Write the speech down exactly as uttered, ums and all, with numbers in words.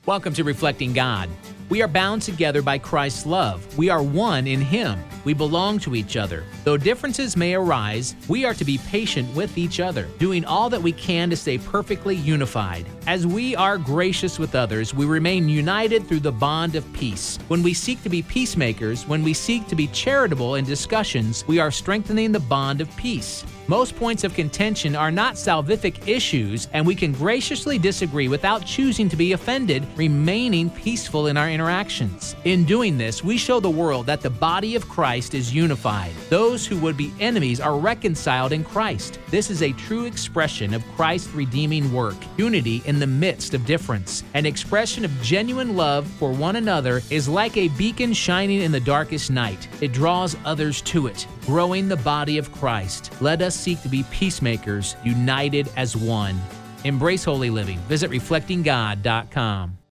Welcome to Reflecting God. We are bound together by Christ's love. We are one in Him. We belong to each other. Though differences may arise, we are to be patient with each other, doing all that we can to stay perfectly unified. As we are gracious with others, we remain united through the bond of peace. When we seek to be peacemakers, when we seek to be charitable in discussions, we are strengthening the bond of peace. Most points of contention are not salvific issues, and we can graciously disagree without choosing to be offended, remaining peaceful in our interactions. In doing this, we show the world that the body of Christ is unified. Those who would be enemies are reconciled in Christ. This is a true expression of Christ's redeeming work, unity in the midst of difference. An expression of genuine love for one another is like a beacon shining in the darkest night. It draws others to it, growing the body of Christ. Let us seek to be peacemakers, united as one. Embrace holy living. Visit reflecting god dot com.